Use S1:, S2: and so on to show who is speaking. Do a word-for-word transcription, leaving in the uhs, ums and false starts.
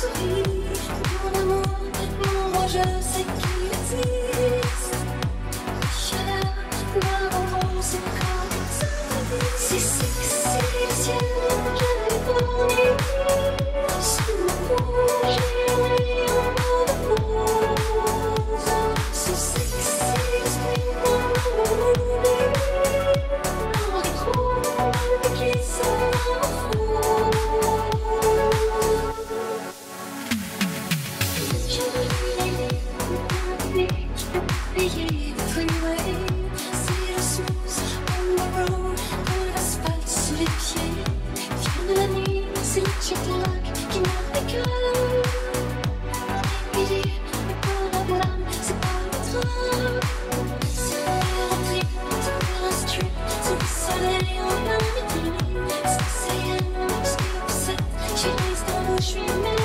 S1: souris. Mon amour, mon roi, je sais qu'il existe. Chaleur, noir, rose et comme ça. Si sexy le ciel, je l'ai pour nuit. Sous mon cou, j'ai un rayon de rose. So sexy, l'esprit, mon amour, non, les gros, qui s'en fout. Je veux les payer the freeway. C'est le smooth on the road, de l'asphalte sous les pieds. Vient de la nuit, c'est le jet lag qui n'a fait que midi, mais pour la blâme, c'est pas le drame. C'est l'air trip, c'est un strip, sous le soleil en plein midi. C'est C N, c'est upset, j'ai les dans l'eau, je suis